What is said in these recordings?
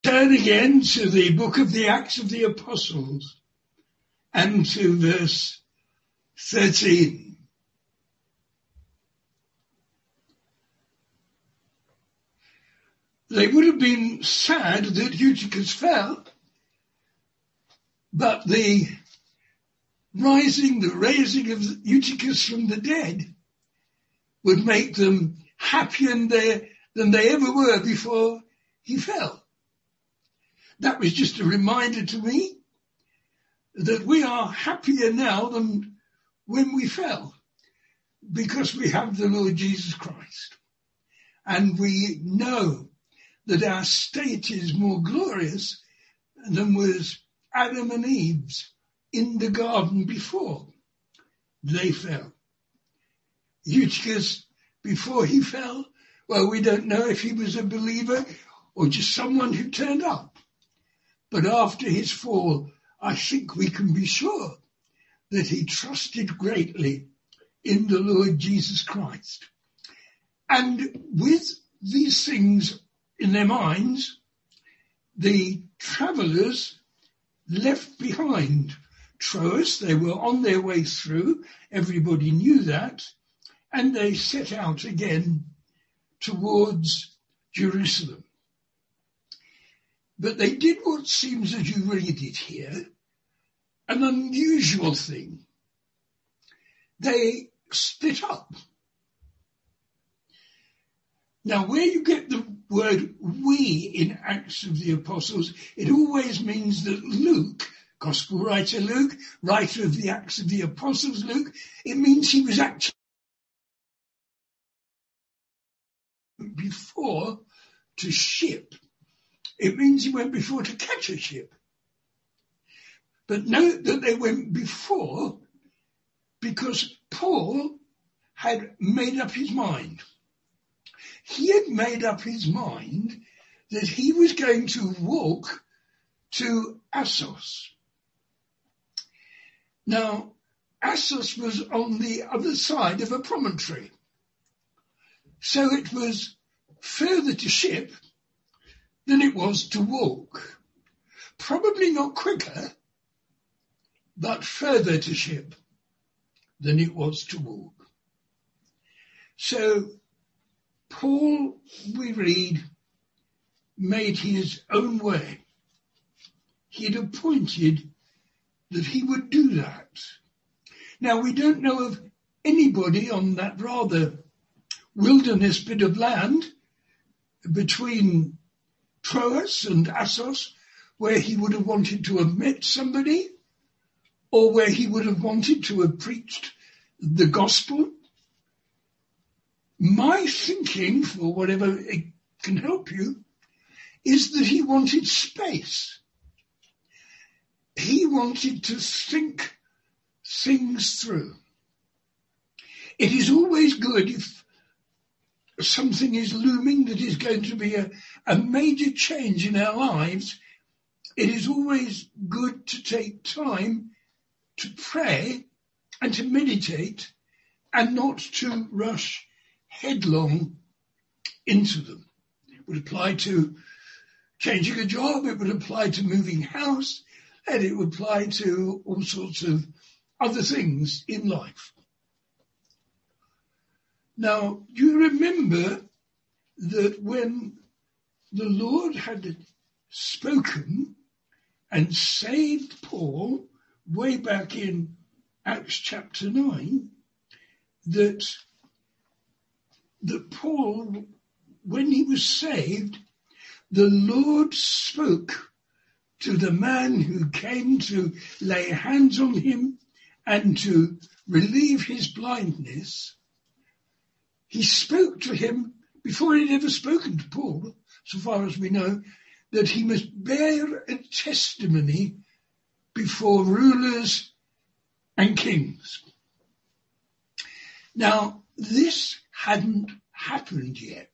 Turn again to the book of the Acts of the Apostles and to verse 13. They would have been sad that Eutychus fell, but the raising of Eutychus from the dead would make them happier than they ever were before he fell. That was just a reminder to me that we are happier now than when we fell, because we have the Lord Jesus Christ. And we know that our state is more glorious than was Adam and Eve's in the garden before they fell. Eutychus, before he fell, well, we don't know if he was a believer or just someone who turned up. But after his fall, I think we can be sure that he trusted greatly in the Lord Jesus Christ. And with these things in their minds, the travellers left behind Troas. They were on their way through. Everybody knew that. And they set out again towards Jerusalem. But they did what seems, as you read it here, an unusual thing. They split up. Now, where you get the word we in Acts of the Apostles, it always means that Luke, Gospel writer Luke, writer of the Acts of the Apostles Luke, it means he was actually before to ship. It means he went before to catch a ship. But note that they went before because Paul had made up his mind. He had made up his mind that he was going to walk to Assos. Now, Assos was on the other side of a promontory. So it was further to ship than it was to walk. Probably not quicker, but further to ship than it was to walk. So Paul, we read, made his own way. He had appointed that he would do that. Now, we don't know of anybody on that rather wilderness bit of land between Troas and Assos where he would have wanted to have met somebody or where he would have wanted to have preached the gospel. My thinking, for whatever it can help you, is that he wanted space. He wanted to think things through. It is always good if something is looming that is going to be a major change in our lives. It is always good to take time to pray and to meditate and not to rush headlong into them. It would apply to changing a job, it would apply to moving house, and it would apply to all sorts of other things in life. Now, you remember that when the Lord had spoken and saved Paul way back in Acts chapter 9, that Paul, when he was saved, the Lord spoke to the man who came to lay hands on him and to relieve his blindness. He spoke to him before he'd ever spoken to Paul, so far as we know, that he must bear a testimony before rulers and kings. Now, this hadn't happened yet.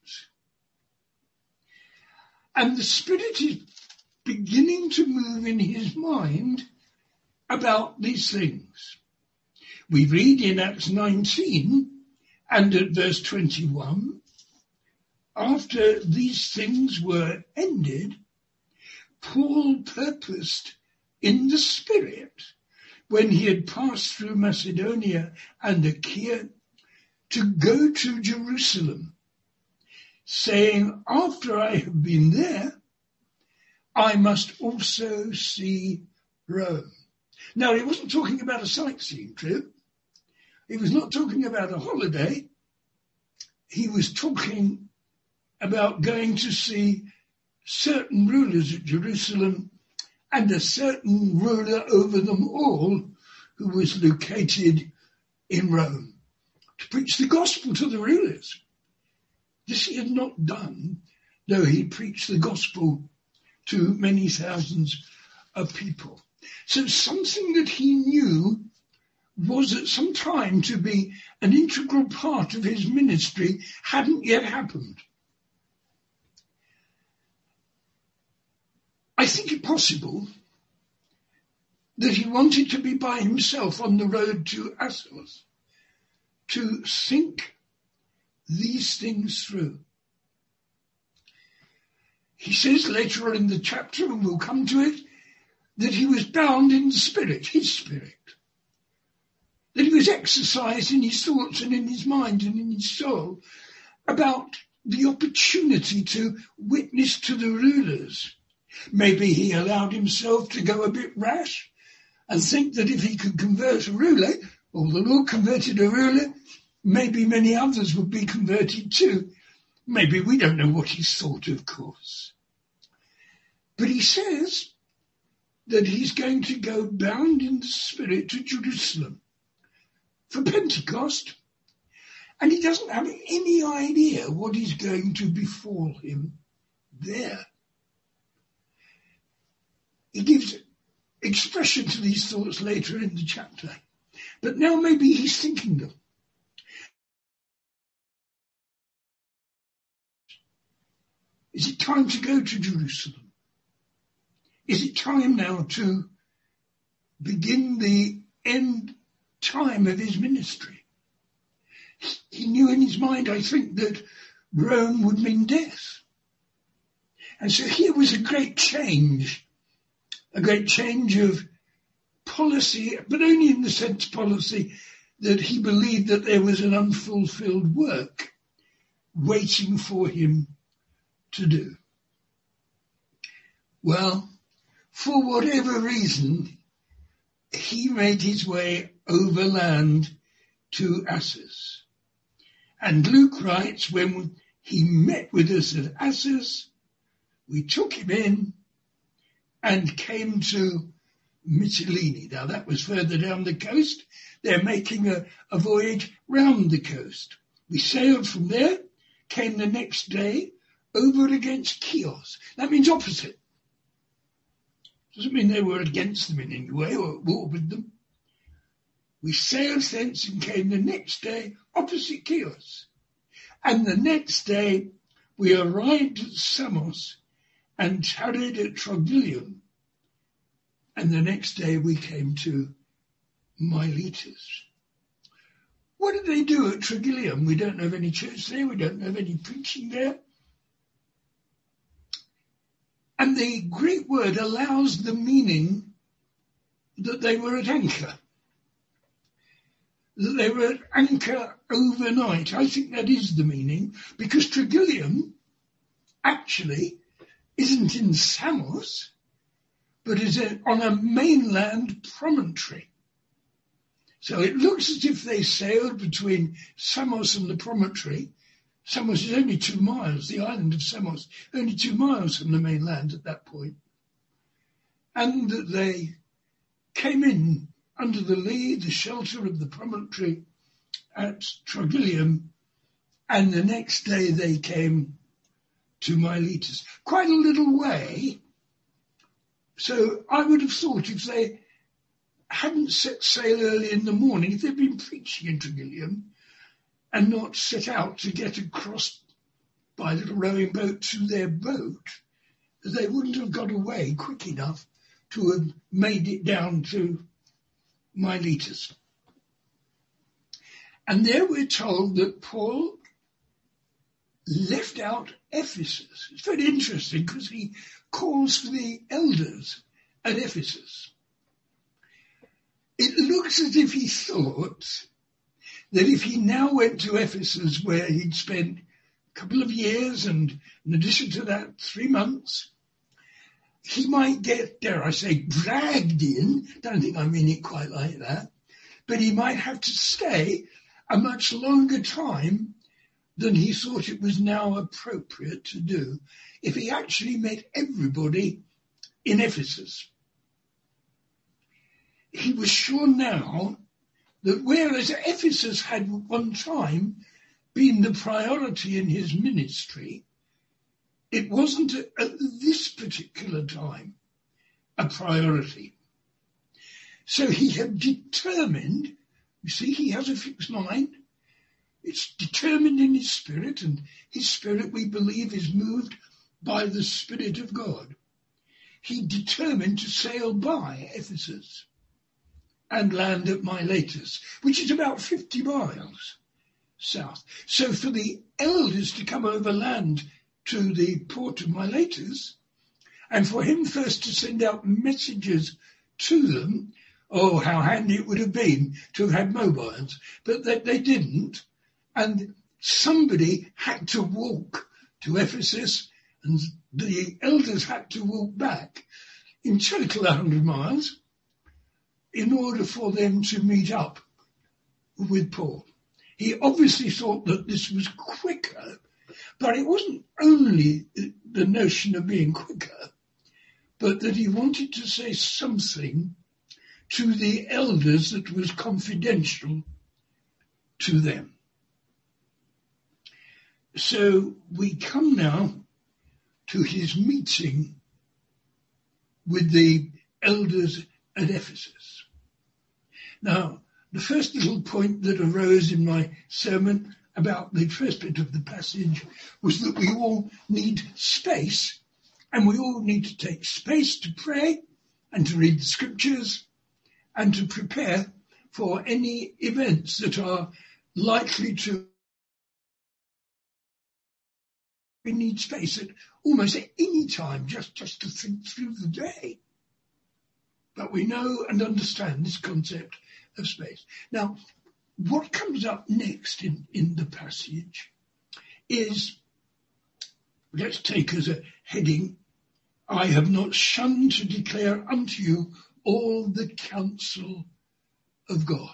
And the Spirit is beginning to move in his mind about these things. We read in Acts 19 and at verse 21, after these things were ended, Paul purposed in the Spirit, when he had passed through Macedonia and Achaia, to go to Jerusalem, saying, after I have been there, I must also see Rome. Now, he wasn't talking about a sightseeing trip. He was not talking about a holiday. He was talking about going to see certain rulers at Jerusalem and a certain ruler over them all who was located in Rome, to preach the gospel to the rulers. This he had not done, though he preached the gospel to many thousands of people. So something that he knew was at some time to be an integral part of his ministry hadn't yet happened. I think it possible that he wanted to be by himself on the road to Assos, to think these things through. He says later on in the chapter, and we'll come to it, that he was bound in the Spirit, his Spirit. That he was exercised in his thoughts and in his mind and in his soul about the opportunity to witness to the rulers. Maybe he allowed himself to go a bit rash and think that if he could convert a ruler, or the Lord converted a ruler, maybe many others would be converted too. Maybe we don't know what he thought, of course. But he says that he's going to go bound in the Spirit to Jerusalem for Pentecost, and he doesn't have any idea what is going to befall him there. He gives expression to these thoughts later in the chapter, but now maybe he's thinking them. Is it time to go to Jerusalem? Is it time now to begin the end time of his ministry? He knew in his mind, I think, that Rome would mean death. And so here was a great change of policy, but only in the sense policy that he believed that there was an unfulfilled work waiting for him to do. Well, for whatever reason, he made his way overland to Assos. And Luke writes, when he met with us at Assos, we took him in and came to Mytilene. Now that was further down the coast. They're making a voyage round the coast. We sailed from there, came the next day over against Chios. That means opposite. Doesn't mean they were against them in any way or at war with them. We sailed thence and came the next day opposite Chios. And the next day we arrived at Samos and tarried at Trogyllium. And the next day we came to Miletus. What did they do at Trogyllium? We don't have any church there. We don't have any preaching there. And the Greek word allows the meaning that they were at anchor. That they were at anchor overnight. I think that is the meaning, because Trogyllium actually isn't in Samos, but is on a mainland promontory. So it looks as if they sailed between Samos and the promontory. Samos is only 2 miles, the island of Samos, only 2 miles from the mainland at that point. And that they came in under the lee, the shelter of the promontory at Trogyllium, and the next day they came to Miletus. Quite a little way. So I would have thought if they hadn't set sail early in the morning, if they'd been preaching in Trogyllium and not set out to get across by a little rowing boat to their boat, they wouldn't have got away quick enough to have made it down to Miletus. And there we're told that Paul left out Ephesus. It's very interesting because he calls for the elders at Ephesus. It looks as if he thought that if he now went to Ephesus, where he'd spent a couple of years and in addition to that 3 months, he might get, dare I say, dragged in. Don't think I mean it quite like that. But he might have to stay a much longer time than he thought it was now appropriate to do if he actually met everybody in Ephesus. He was sure now that whereas Ephesus had one time been the priority in his ministry, it wasn't at this particular time a priority. So he had determined, you see, he has a fixed mind. It's determined in his spirit, and his spirit, we believe, is moved by the Spirit of God. He determined to sail by Ephesus and land at Miletus, which is about 50 miles south. So for the elders to come overland to the port of Miletus, and for him first to send out messages to them, oh, how handy it would have been to have had mobiles, but they didn't, and somebody had to walk to Ephesus, and the elders had to walk back, in total 100 miles, in order for them to meet up with Paul. He obviously thought that this was quicker, but it wasn't only the notion of being quicker, but that he wanted to say something to the elders that was confidential to them. So we come now to his meeting with the elders at Ephesus. Now, the first little point that arose in my sermon about the first bit of the passage was that we all need space, and we all need to take space to pray and to read the scriptures and to prepare for any events that are likely to. We need space at almost any time just to think through the day. But we know and understand this concept of space. Now, what comes up next in the passage is, let's take as a heading, I have not shunned to declare unto you all the counsel of God.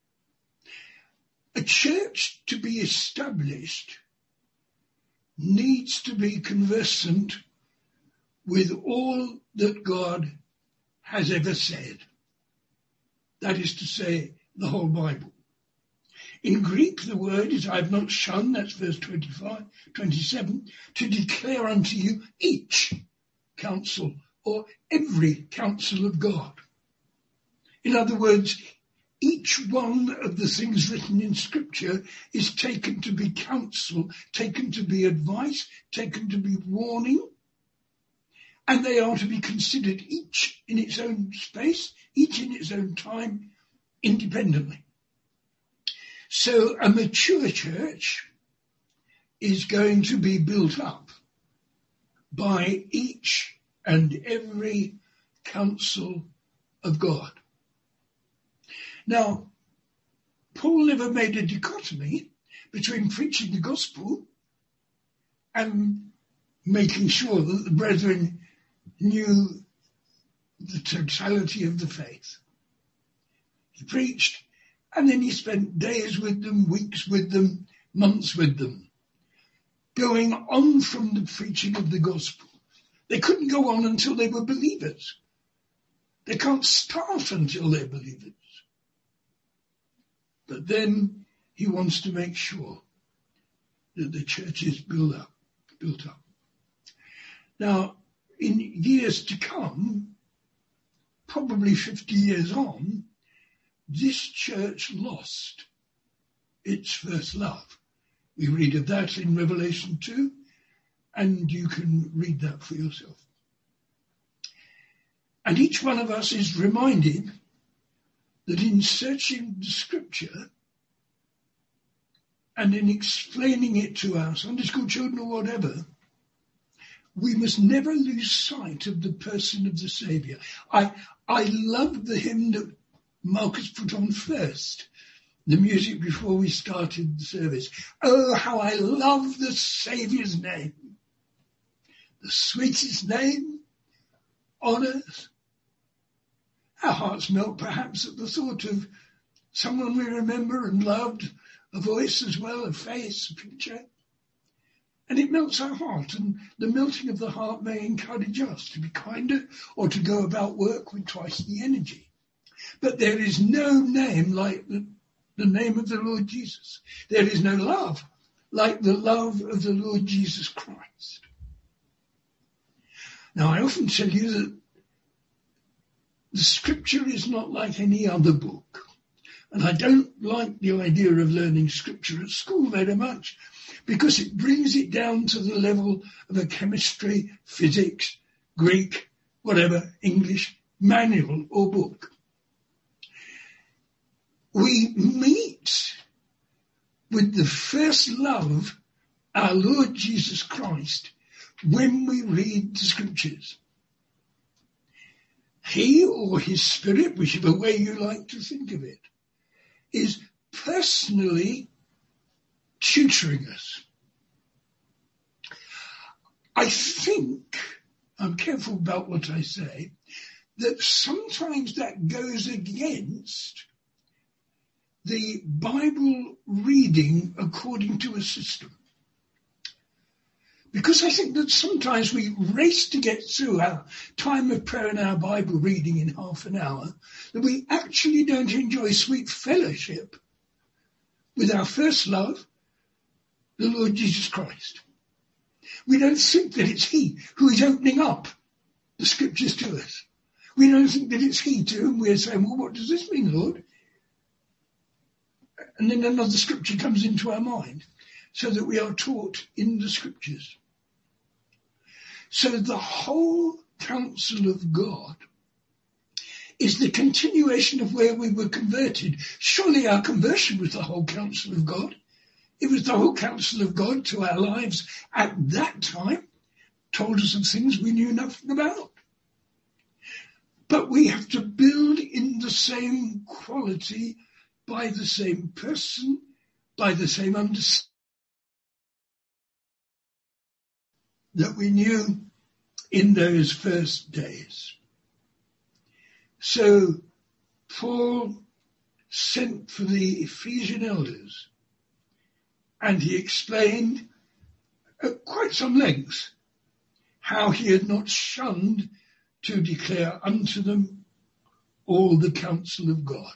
A church to be established needs to be conversant with all that God has ever said. That is to say, the whole Bible. In Greek, the word is, I have not shunned, that's verse 27, to declare unto you each counsel or every counsel of God. In other words, each one of the things written in Scripture is taken to be counsel, taken to be advice, taken to be warning, and they are to be considered each in its own space, each in its own time, independently. So a mature church is going to be built up by each and every counsel of God. Now, Paul never made a dichotomy between preaching the gospel and making sure that the brethren knew the totality of the faith. He preached, and then he spent days with them, weeks with them, months with them, going on from the preaching of the gospel. They couldn't go on until they were believers. They can't start until they're believers. But then he wants to make sure that the church is built up. Now, in years to come, probably 50 years on, this church lost its first love. We read of that in Revelation 2, and you can read that for yourself. And each one of us is reminded that in searching the scripture and in explaining it to our Sunday school children or whatever, we must never lose sight of the person of the Saviour. I love the hymn that Marcus put on first, the music before we started the service. Oh, how I love the Saviour's name, the sweetest name on earth. Our hearts melt perhaps at the thought of someone we remember and loved, a voice as well, a face, a picture. And it melts our heart, and the melting of the heart may encourage us to be kinder or to go about work with twice the energy. But there is no name like the name of the Lord Jesus. There is no love like the love of the Lord Jesus Christ. Now, I often tell you that the scripture is not like any other book. And I don't like the idea of learning scripture at school very much, because it brings it down to the level of a chemistry, physics, Greek, whatever, English manual or book. We meet with the first love, our Lord Jesus Christ, when we read the scriptures. He or his spirit, whichever way you like to think of it, is personally tutoring us. I think, I'm careful about what I say, that sometimes that goes against the Bible reading according to a system. Because I think that sometimes we race to get through our time of prayer and our Bible reading in half an hour, that we actually don't enjoy sweet fellowship with our first love, the Lord Jesus Christ. We don't think that it's he who is opening up the scriptures to us. We don't think that it's he to whom we're saying, well, what does this mean, Lord? And then another scripture comes into our mind, so that we are taught in the scriptures. So the whole counsel of God is the continuation of where we were converted. Surely our conversion was the whole counsel of God. It was the whole counsel of God to our lives at that time, told us of things we knew nothing about. But we have to build in the same quality, by the same person, by the same understanding that we knew in those first days. So Paul sent for the Ephesian elders, and he explained at quite some length how he had not shunned to declare unto them all the counsel of God.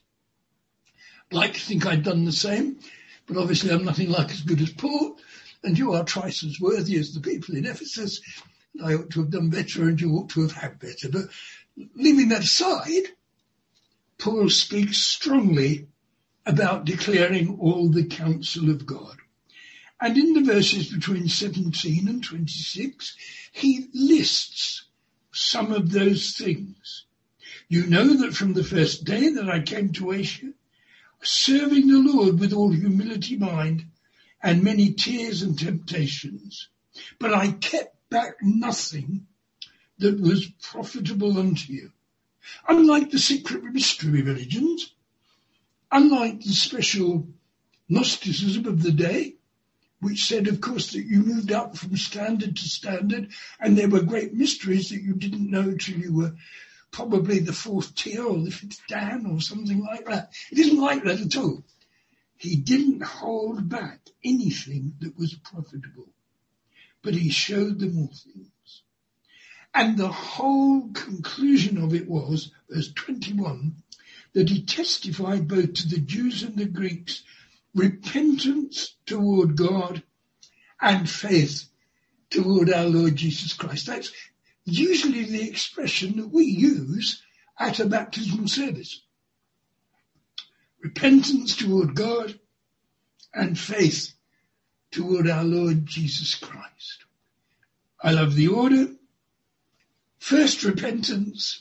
I'd like to think I'd done the same, but obviously I'm nothing like as good as Paul, and you are twice as worthy as the people in Ephesus. I ought to have done better and you ought to have had better. But leaving that aside, Paul speaks strongly about declaring all the counsel of God. And in the verses between 17 and 26, he lists some of those things. You know that from the first day that I came to Asia, serving the Lord with all humility of mind and many tears and temptations, but I kept back nothing that was profitable unto you. Unlike the secret mystery religions, unlike the special Gnosticism of the day, which said, of course, that you moved up from standard to standard, and there were great mysteries that you didn't know till you were probably the fourth tier or the fifth dan or something like that. It isn't like that at all. He didn't hold back anything that was profitable, but he showed them all things. And the whole conclusion of it was, verse 21, that he testified both to the Jews and the Greeks repentance toward God and faith toward our Lord Jesus Christ. That's usually the expression that we use at a baptismal service. Repentance toward God and faith toward our Lord Jesus Christ. I love the order. First repentance,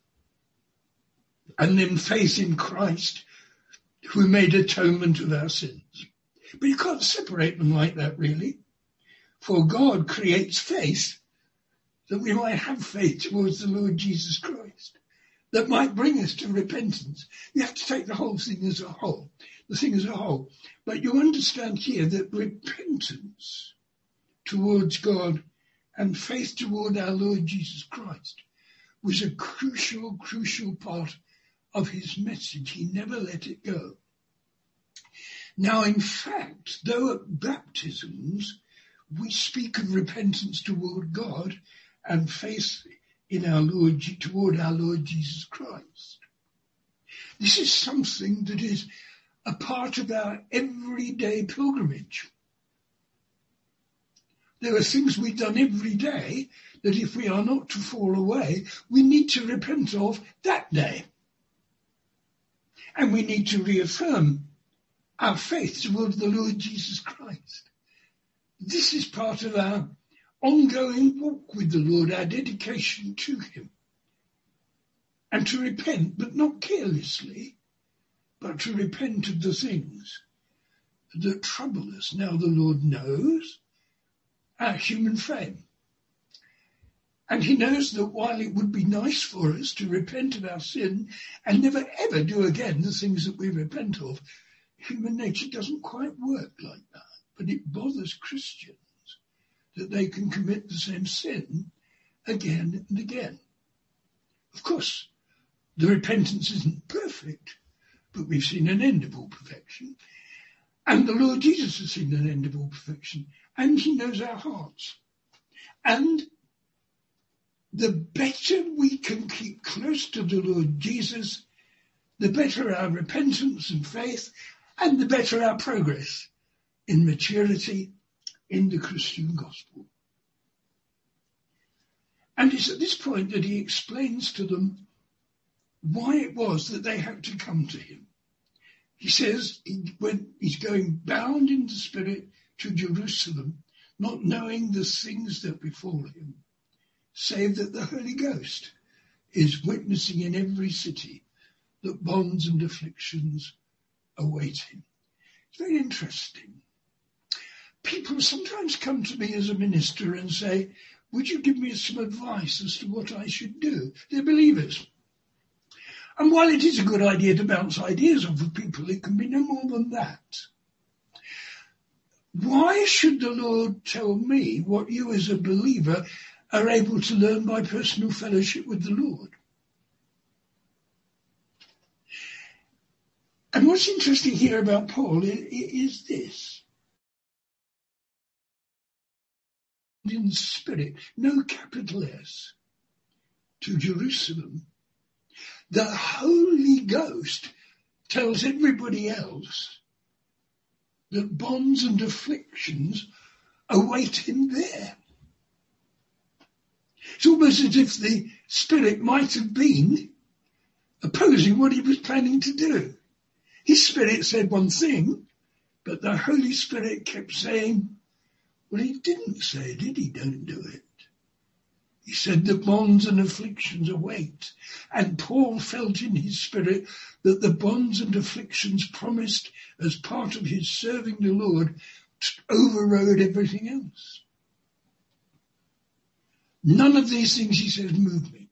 and then faith in Christ, who made atonement of our sins. But you can't separate them like that, really. For God creates faith that we might have faith towards the Lord Jesus Christ, that might bring us to repentance. You have to take the whole thing as a whole, But you understand here that repentance towards God and faith toward our Lord Jesus Christ was a crucial part of his message. He never let it go. Now, in fact, though at baptisms we speak of repentance toward God and faith in toward our Lord Jesus Christ, this is something that is a part of our everyday pilgrimage. There are things we've done every day that if we are not to fall away, we need to repent of that day. And we need to reaffirm our faith towards the Lord Jesus Christ. This is part of our ongoing walk with the Lord, our dedication to him. And to repent, but not carelessly, but to repent of the things that trouble us. Now the Lord knows our human frame. And he knows that while it would be nice for us to repent of our sin and never ever do again the things that we repent of, human nature doesn't quite work like that. But it bothers Christians that they can commit the same sin again and again. Of course, the repentance isn't perfect, but we've seen an end of all perfection. And the Lord Jesus has seen an end of all perfection. And he knows our hearts. And the better we can keep close to the Lord Jesus, the better our repentance and faith, and the better our progress in maturity in the Christian gospel. And it's at this point that he explains to them why it was that they had to come to him. He says when he's going bound in the spirit to Jerusalem, not knowing the things that befall him, save that the Holy Ghost is witnessing in every city that bonds and afflictions await him. It's very interesting. People sometimes come to me as a minister and say, would you give me some advice as to what I should do? They're believers. And while it is a good idea to bounce ideas off of people, it can be no more than that. Why should the Lord tell me what you as a believer are able to learn by personal fellowship with the Lord? And what's interesting here about Paul is this. In spirit, no capital S, to Jerusalem, the Holy Ghost tells everybody else that bonds and afflictions await him there. It's almost as if the Spirit might have been opposing what he was planning to do. His Spirit said one thing, but the Holy Spirit kept saying, well, he didn't say, did he? Don't do it. He said the bonds and afflictions await. And Paul felt in his spirit that the bonds and afflictions promised as part of his serving the Lord overrode everything else. None of these things, he says, move me.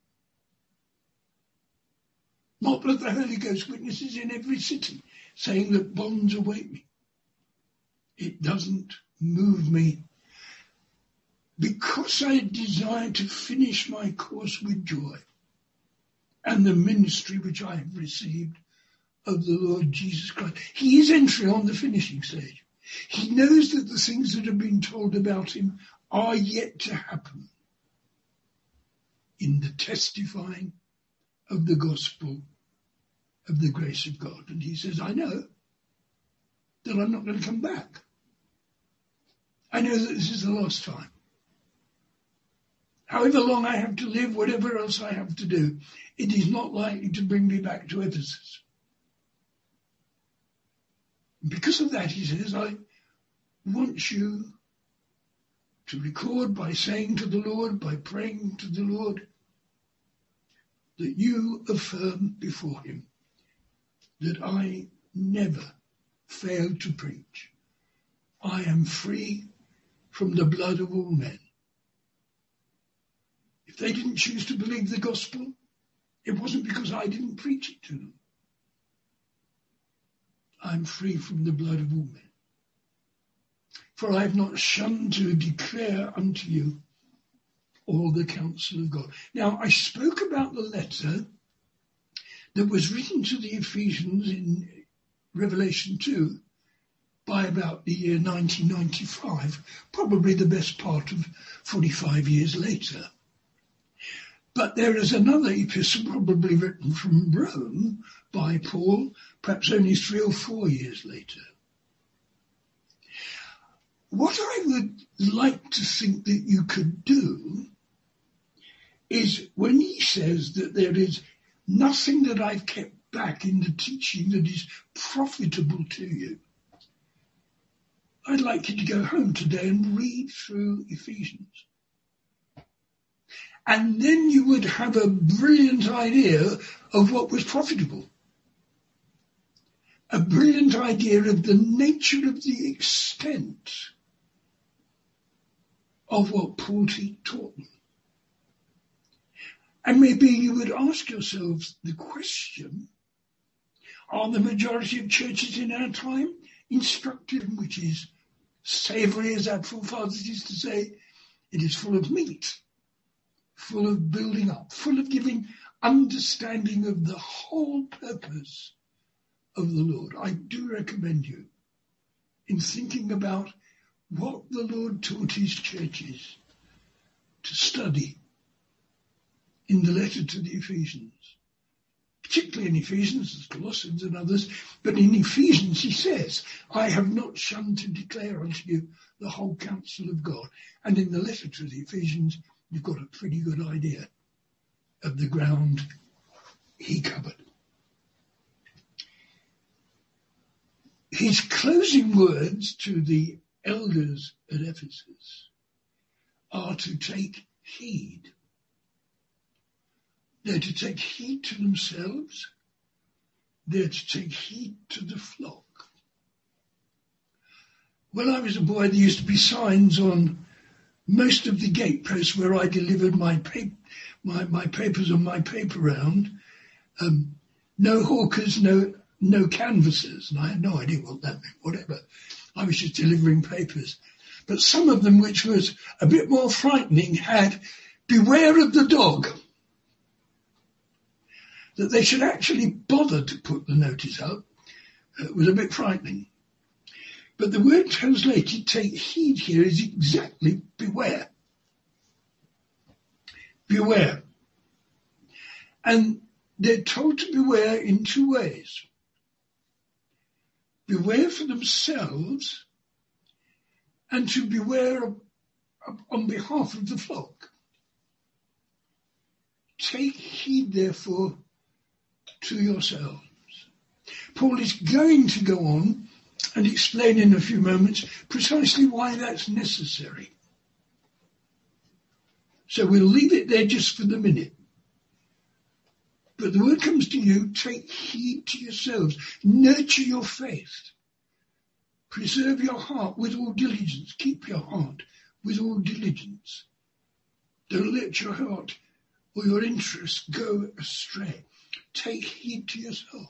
Not that the Holy Ghost witnesses in every city, saying that bonds await me. It doesn't move me, because I desire to finish my course with joy and the ministry which I have received of the Lord Jesus Christ. He is entering on the finishing stage. He knows that the things that have been told about him are yet to happen in the testifying of the gospel of the grace of God. And he says, I know that I'm not going to come back. I know that this is the last time. However long I have to live, whatever else I have to do, it is not likely to bring me back to Ephesus. Because of that, he says, I want you to record by saying to the Lord, by praying to the Lord, that you affirm before him that I never failed to preach. I am free from the blood of all men. If they didn't choose to believe the gospel, it wasn't because I didn't preach it to them. I'm free from the blood of all men. For I have not shunned to declare unto you all the counsel of God. Now, I spoke about the letter that was written to the Ephesians in Revelation 2 by about the year 1995, probably the best part of 45 years later. But there is another epistle probably written from Rome by Paul, perhaps only 3 or 4 years later. What I would like to think that you could do is when he says that there is nothing that I've kept back in the teaching that is profitable to you, I'd like you to go home today and read through Ephesians. And then you would have a brilliant idea of what was profitable. A brilliant idea of the nature of the extent of what Paul taught them. And maybe you would ask yourselves the question, are the majority of churches in our time instructed, which is savoury, as our forefathers used to say? It is full of meat, full of building up, full of giving understanding of the whole purpose of the Lord. I do recommend you in thinking about what the Lord taught his churches to study in the letter to the Ephesians, particularly in Ephesians, Colossians and others, but in Ephesians he says, I have not shunned to declare unto you the whole counsel of God. And in the letter to the Ephesians, you've got a pretty good idea of the ground he covered. His closing words to the elders at Ephesus are to take heed. They're to take heed to themselves. They're to take heed to the flock. When I was a boy, there used to be signs on most of the gateposts where I delivered my papers on my paper round. No hawkers, no canvassers. And I had no idea what that meant, whatever. I was just delivering papers. But some of them, which was a bit more frightening, had beware of the dog. That they should actually bother to put the notice up was a bit frightening. But the word translated take heed here is exactly beware. Beware. And they're told to beware in two ways. Beware for themselves and to beware on behalf of the flock. Take heed, therefore, to yourselves. Paul is going to go on and explain in a few moments precisely why that's necessary. So we'll leave it there just for the minute. But the word comes to you, take heed to yourselves, nurture your faith, preserve your heart with all diligence, keep your heart with all diligence. Don't let your heart or your interests go astray. Take heed to yourself.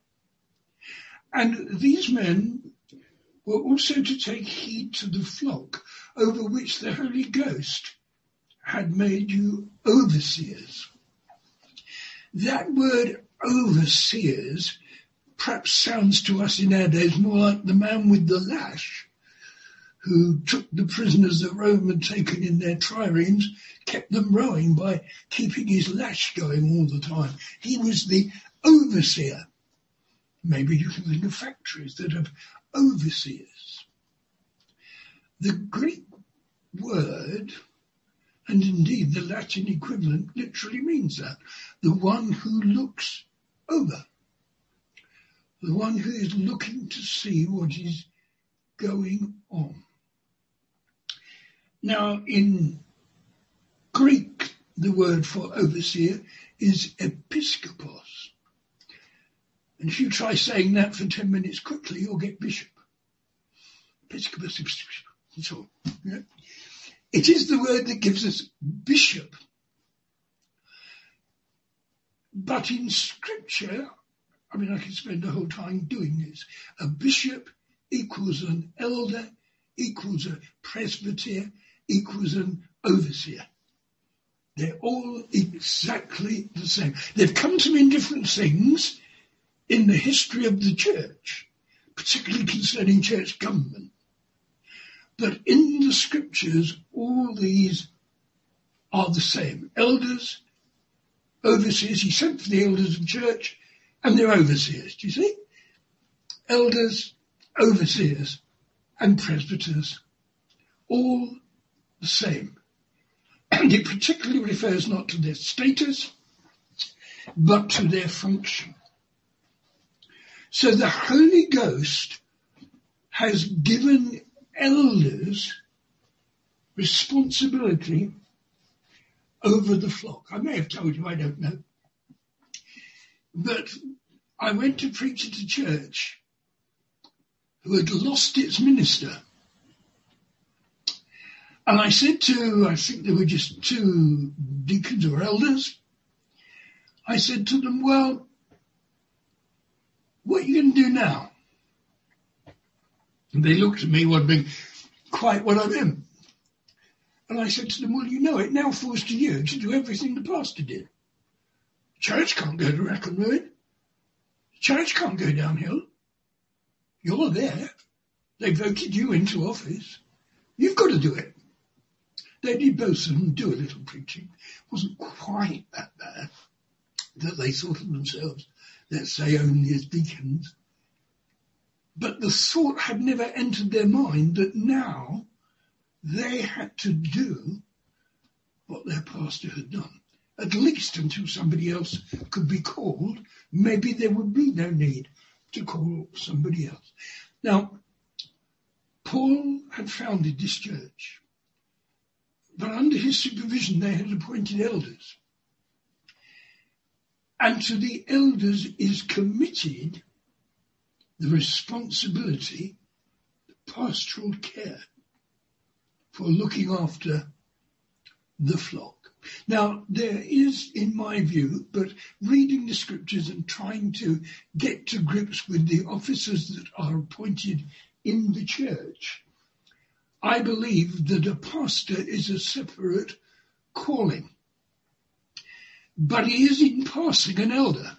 And these men were also to take heed to the flock over which the Holy Ghost had made you overseers. That word overseers perhaps sounds to us in our days more like the man with the lash who took the prisoners that Rome had taken in their triremes, kept them rowing by keeping his lash going all the time. He was the overseer. Maybe you can think of factories that have overseers. The Greek word, and indeed the Latin equivalent, literally means that. The one who looks over. The one who is looking to see what is going on. Now, in Greek, the word for overseer is episkopos. And if you try saying that for 10 minutes quickly, you'll get bishop. Episkopos. at all. Yeah? It is the word that gives us bishop. But in Scripture, I mean, I could spend the whole time doing this. A bishop equals an elder, equals a presbyter, equals an overseer. They're all exactly the same. They've come to mean different things in the history of the church, particularly concerning church government. But in the Scriptures, all these are the same. Elders, overseers. He sent for the elders of the church and their overseers. Do you see? Elders, overseers, and presbyters, all the same. And it particularly refers not to their status, but to their function. So the Holy Ghost has given elders responsibility over the flock. I may have told you, I don't know. But I went to preach at a church who had lost its minister. And I said to, I think there were just 2 deacons or elders, I said to them, well, what are you going to do now? And they looked at me wondering quite what I meant. And I said to them, well, you know, it now falls to you to do everything the pastor did. The church can't go to rack and ruin. The church can't go downhill. You're there. They voted you into office. You've got to do it. They did both of them do a little preaching. It wasn't quite that bad that they thought of themselves, let's say, only as deacons. But the thought had never entered their mind that now they had to do what their pastor had done, at least until somebody else could be called. Maybe there would be no need to call somebody else. Now, Paul had founded this church, but under his supervision they had appointed elders. And to the elders is committed the responsibility, the pastoral care for looking after the flock. Now, there is, in my view, but reading the Scriptures and trying to get to grips with the officers that are appointed in the church, I believe that a pastor is a separate calling. But he is in passing an elder.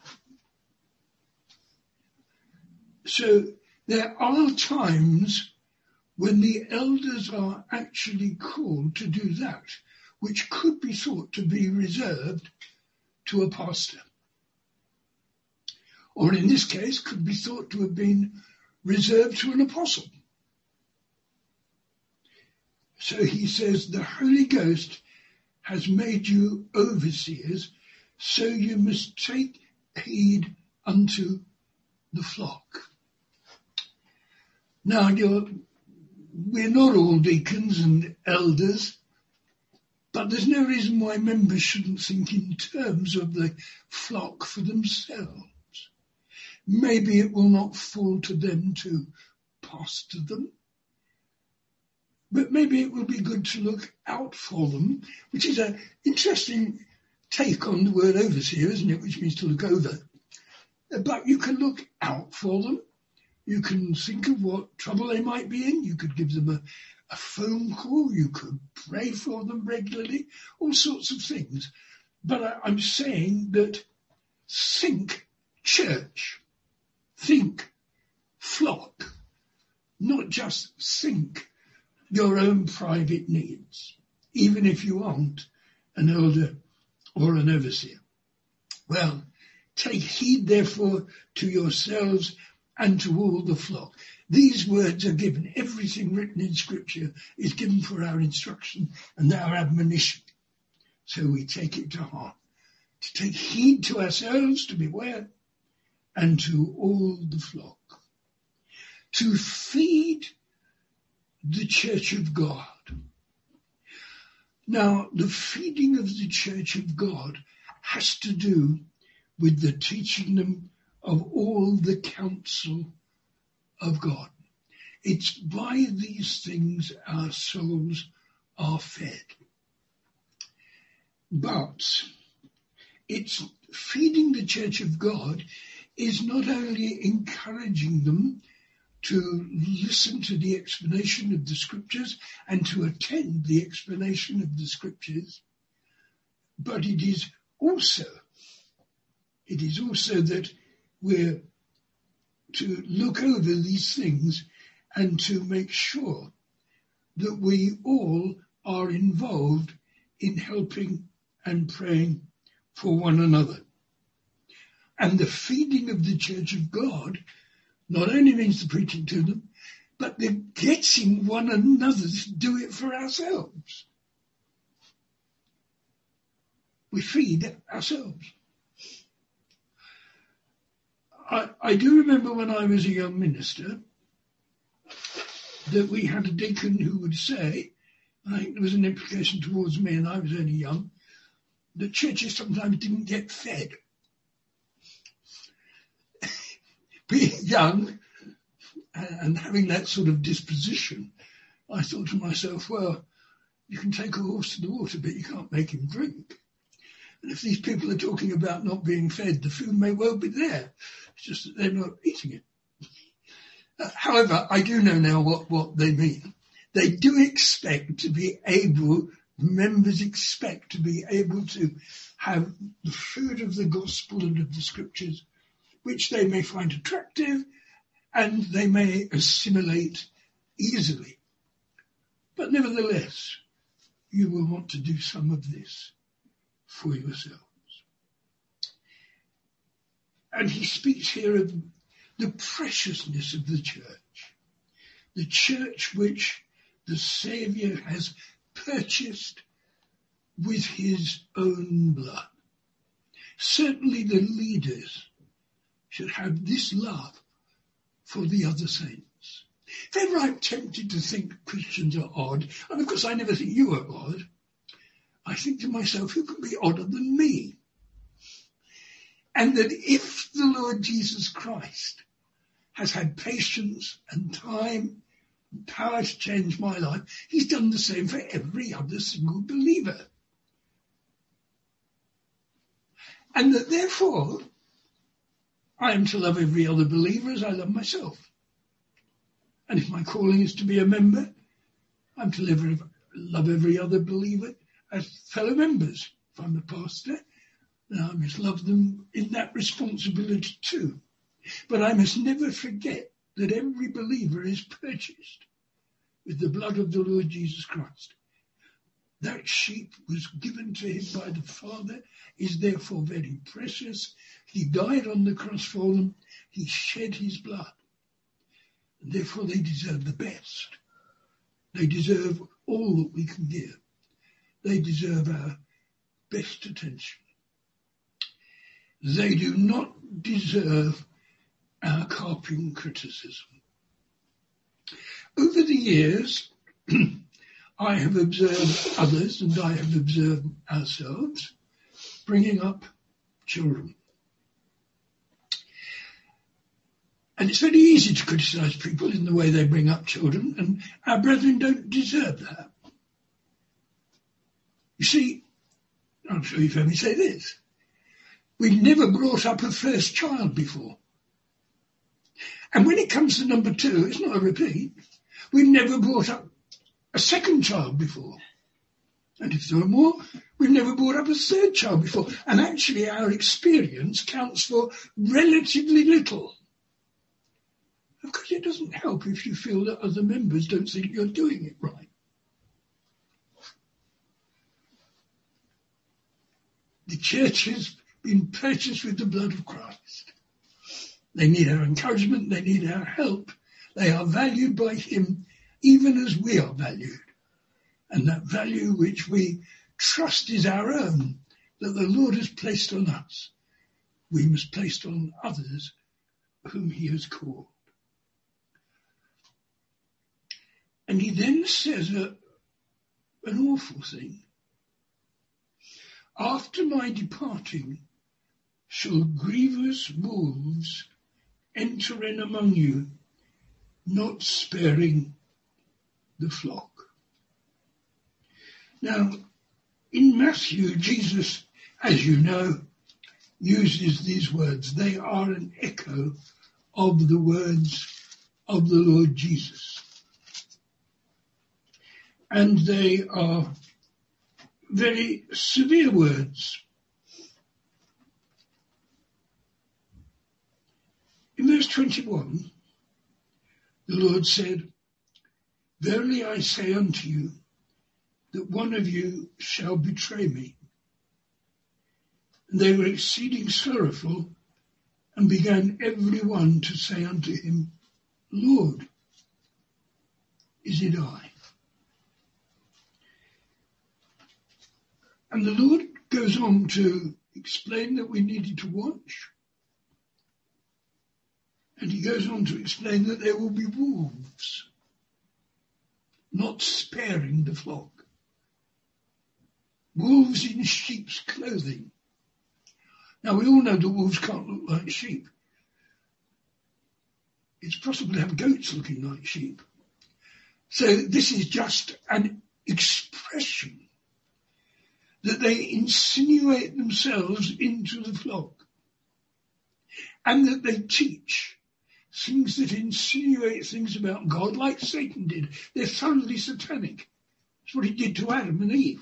So there are times when the elders are actually called to do that, which could be thought to be reserved to a pastor. Or in this case, could be thought to have been reserved to an apostle. So he says, the Holy Ghost has made you overseers, so you must take heed unto the flock. Now, we're not all deacons and elders, but there's no reason why members shouldn't think in terms of the flock for themselves. Maybe it will not fall to them to pastor them, but maybe it will be good to look out for them, which is an interesting take on the word overseer, isn't it, which means to look over. But you can look out for them. You can think of what trouble they might be in. You could give them a phone call. You could pray for them regularly, all sorts of things. But I'm saying that think church, think flock, not just think your own private needs, even if you aren't an elder or an overseer. Well, take heed therefore to yourselves and to all the flock. These words are given. Everything written in Scripture is given for our instruction and our admonition. So we take it to heart. To take heed to ourselves, to beware, and to all the flock. To feed the church of God. Now, the feeding of the church of God has to do with the teaching them of all the counsel of God. It's by these things our souls are fed. But it's feeding the Church of God is not only encouraging them to listen to the explanation of the Scriptures and to attend the explanation of the Scriptures, but it is also that we're to look over these things and to make sure that we all are involved in helping and praying for one another. And the feeding of the Church of God not only means the preaching to them, but the getting one another to do it for ourselves. We feed ourselves. I do remember when I was a young minister that we had a deacon who would say, I think there was an implication towards me and I was only young, that churches sometimes didn't get fed. Being young and having that sort of disposition, I thought to myself, well, you can take a horse to the water, but you can't make him drink. And if these people are talking about not being fed, the food may well be there. It's just that they're not eating it. However, I do know now what they mean. They do expect to be able, members expect to be able to have the food of the gospel and of the Scriptures, which they may find attractive and they may assimilate easily. But nevertheless, you will want to do some of this for yourselves. And he speaks here of the preciousness of the church which the Saviour has purchased with his own blood. Certainly the leaders should have this love for the other saints. If ever I'm tempted to think Christians are odd, and of course I never think you are odd, I think to myself, who can be odder than me? And that if the Lord Jesus Christ has had patience and time and power to change my life, he's done the same for every other single believer. And that therefore, I am to love every other believer as I love myself. And if my calling is to be a member, I'm to love every other believer as fellow members. If I'm a pastor, then I must love them in that responsibility too. But I must never forget that every believer is purchased with the blood of the Lord Jesus Christ. That sheep was given to him by the Father, is therefore very precious. He died on the cross for them. He shed his blood. And therefore they deserve the best. They deserve all that we can give. They deserve our best attention. They do not deserve our carping criticism. Over the years, I have observed others and I have observed ourselves bringing up children. And it's very easy to criticise people in the way they bring up children, and our brethren don't deserve that. You see, I'm sure you've heard me say this. We've never brought up a first child before. And when it comes to number 2, it's not a repeat. We've never brought up a second child before. And if there are more, we've never brought up a third child before. And actually our experience counts for relatively little. Of course, it doesn't help if you feel that other members don't think you're doing it right. The church has been purchased with the blood of Christ. They need our encouragement, they need our help. They are valued by him even as we are valued. And that value which we trust is our own, that the Lord has placed on us, we must place on others whom he has called. And he then says an awful thing. After my departing shall grievous wolves enter in among you, not sparing the flock. Now, in Matthew, Jesus, as you know, uses these words. They are an echo of the words of the Lord Jesus. And they are very severe words. In verse 21, the Lord said, "Verily I say unto you, that one of you shall betray me." And they were exceeding sorrowful, and began every one to say unto him, "Lord, is it I?" And the Lord goes on to explain that we needed to watch. And he goes on to explain that there will be wolves, not sparing the flock. Wolves in sheep's clothing. Now we all know that wolves can't look like sheep. It's possible to have goats looking like sheep. So this is just an expression that they insinuate themselves into the flock, and that they teach things that insinuate things about God, like Satan did. They're thoroughly satanic. That's what he did to Adam and Eve.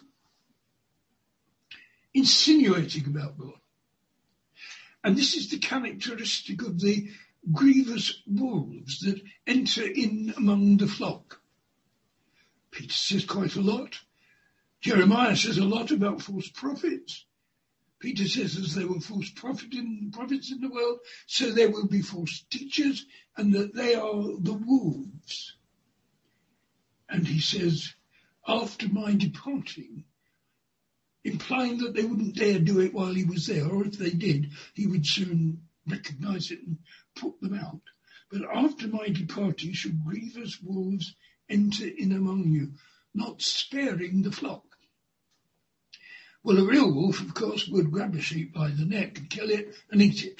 Insinuating about God. And this is the characteristic of the grievous wolves that enter in among the flock. Peter says quite a lot. Jeremiah says a lot about false prophets. Peter says as there were false prophets in the world, so there will be false teachers, and that they are the wolves. And he says, after my departing, implying that they wouldn't dare do it while he was there, or if they did, he would soon recognize it and put them out. But after my departing shall grievous wolves enter in among you, not sparing the flock. Well, a real wolf, of course, would grab a sheep by the neck and kill it and eat it.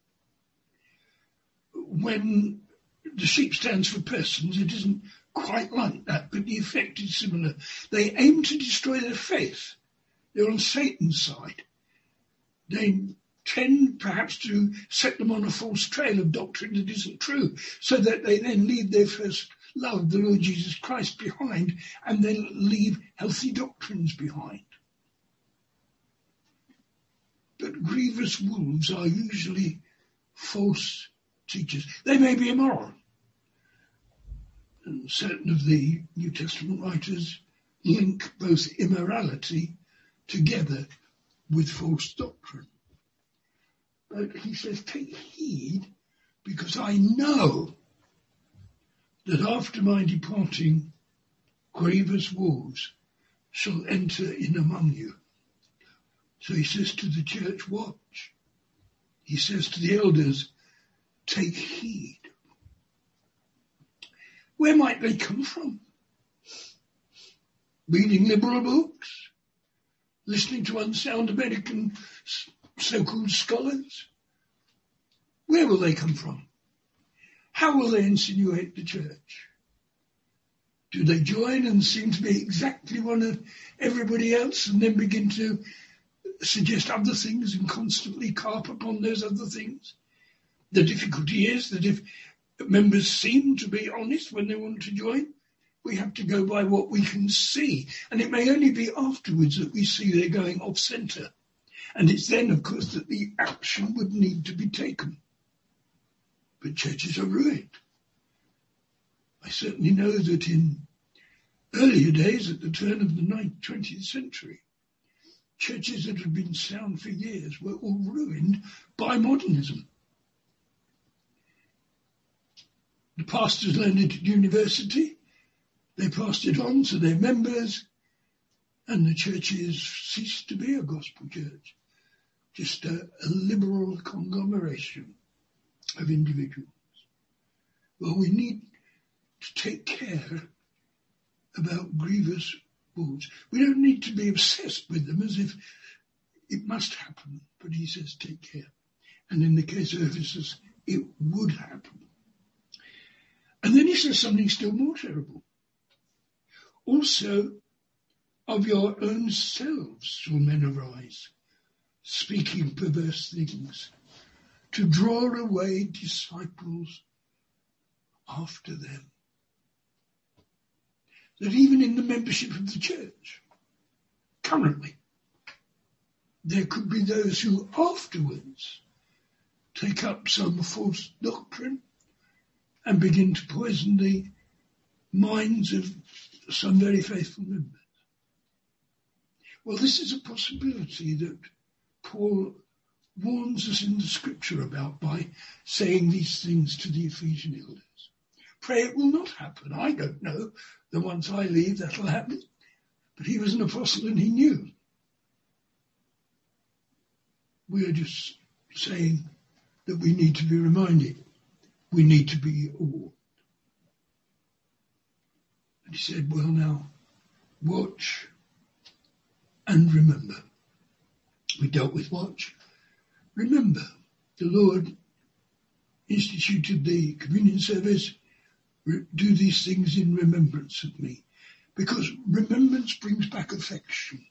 When the sheep stands for persons, it isn't quite like that, but the effect is similar. They aim to destroy their faith. They're on Satan's side. They tend perhaps to set them on a false trail of doctrine that isn't true, so that they then leave their first love, the Lord Jesus Christ, behind, and then leave healthy doctrines behind. But grievous wolves are usually false teachers. They may be immoral. And certain of the New Testament writers link both immorality together with false doctrine. But he says, take heed, because I know that after my departing, grievous wolves shall enter in among you. So he says to the church, watch. He says to the elders, take heed. Where might they come from? Reading liberal books? Listening to unsound American so-called scholars? Where will they come from? How will they insinuate the church? Do they join and seem to be exactly one of everybody else and then begin to suggest other things and constantly carp upon those other things? The difficulty is that if members seem to be honest when they want to join, we have to go by what we can see. And it may only be afterwards that we see they're going off centre. And it's then, of course, that the action would need to be taken. But churches are ruined. I certainly know that in earlier days, at the turn of the 20th century, churches that had been sound for years were all ruined by modernism. The pastors learned it at university, they passed it on to their members, and the churches ceased to be a gospel church, just a liberal conglomeration of individuals. Well, we need to take care about grievous wolves. We don't need to be obsessed with them as if it must happen, but he says take care. And in the case of Ephesus, it would happen. And then he says something still more terrible. Also, of your own selves will men arise, speaking perverse things, to draw away disciples after them. That even in the membership of the church, currently, there could be those who afterwards take up some false doctrine and begin to poison the minds of some very faithful members. Well, this is a possibility that Paul warns us in the scripture about by saying these things to the Ephesian elders. Pray it will not happen. I don't know that once I leave that'll happen. But he was an apostle and he knew. We are just saying that we need to be reminded. We need to be warned. And he said, well now, watch and remember. We dealt with watch. Remember, the Lord instituted the communion service. Do these things in remembrance of me. Because remembrance brings back affection.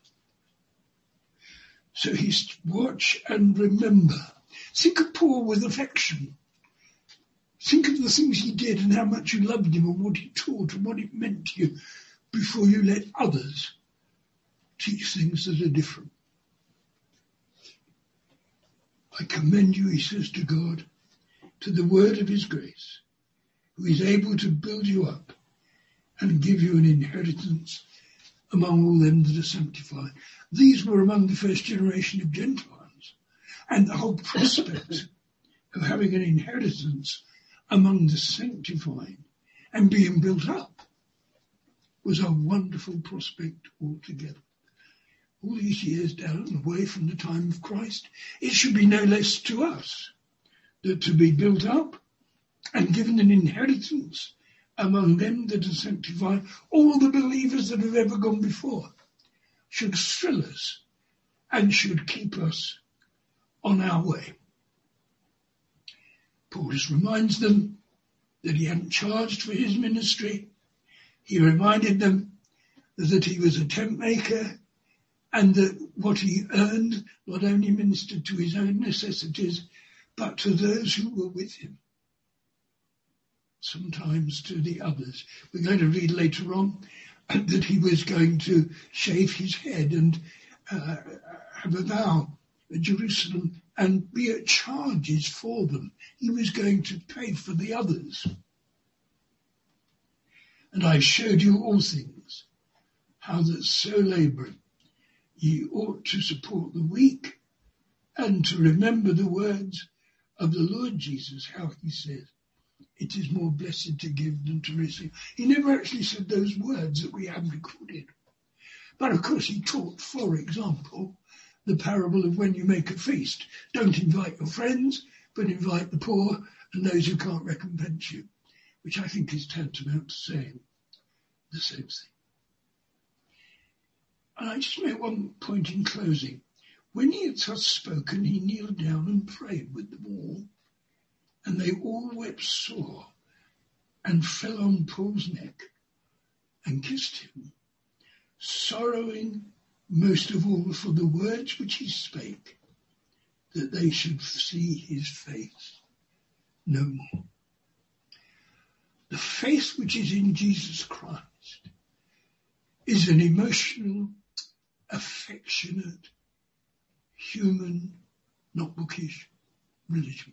So he's watch and remember. Think of Paul with affection. Think of the things he did and how much you loved him and what he taught and what it meant to you before you let others teach things that are different. I commend you, he says to God, to the word of his grace, who is able to build you up and give you an inheritance among all them that are sanctified. These were among the first generation of Gentiles, and the whole prospect of having an inheritance among the sanctified and being built up was a wonderful prospect altogether. All these years down, away from the time of Christ, it should be no less to us that to be built up and given an inheritance among them that are sanctified, all the believers that have ever gone before, should thrill us and should keep us on our way. Paul just reminds them that he hadn't charged for his ministry. He reminded them that he was a tent maker and that what he earned not only ministered to his own necessities, but to those who were with him. Sometimes to the others. We're going to read later on that he was going to shave his head and have a vow at Jerusalem and be at charges for them. He was going to pay for the others. And I showed you all things, how that so labouring ye ought to support the weak and to remember the words of the Lord Jesus, how he said, it is more blessed to give than to receive. He never actually said those words that we have recorded. But of course he taught, for example, the parable of when you make a feast. Don't invite your friends, but invite the poor and those who can't recompense you, which I think is tantamount to saying the same thing. And I just make one point in closing. When he had thus spoken, he kneeled down and prayed with them all, and they all wept sore and fell on Paul's neck and kissed him, sorrowing most of all for the words which he spake, that they should see his face no more. The faith which is in Jesus Christ is an emotional, affectionate, human, not bookish religion.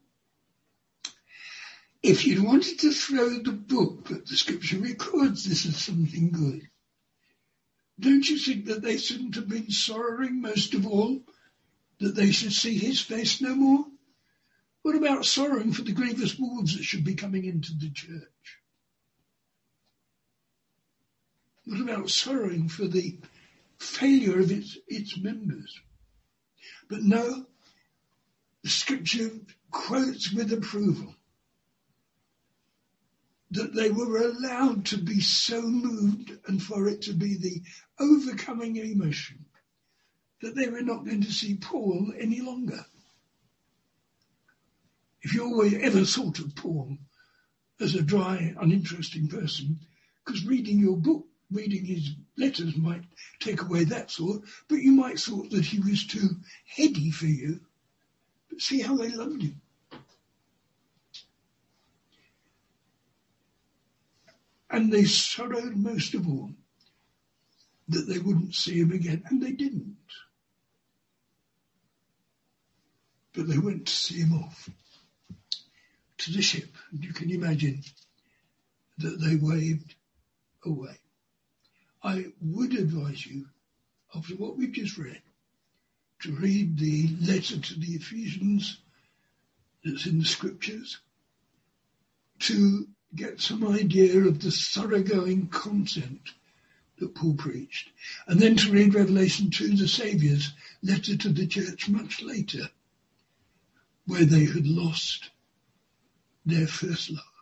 If you wanted to throw the book that the scripture records this as something good, don't you think that they shouldn't have been sorrowing most of all that they should see his face no more? What about sorrowing for the grievous wolves that should be coming into the church? What about sorrowing for the failure of its members? But no, the scripture quotes with approval that they were allowed to be so moved and for it to be the overcoming emotion that they were not going to see Paul any longer. If you always ever thought of Paul as a dry, uninteresting person, because reading your book, reading his letters might take away that thought, but you might thought that he was too heady for you. But see how they loved him. And they sorrowed most of all that they wouldn't see him again, and they didn't. But they went to see him off to the ship, and you can imagine that they waved away. I would advise you, after what we've just read, to read the letter to the Ephesians that's in the scriptures, to get some idea of the thoroughgoing content that Paul preached, and then to read Revelation 2, the Saviour's letter to the church much later, where they had lost their first love.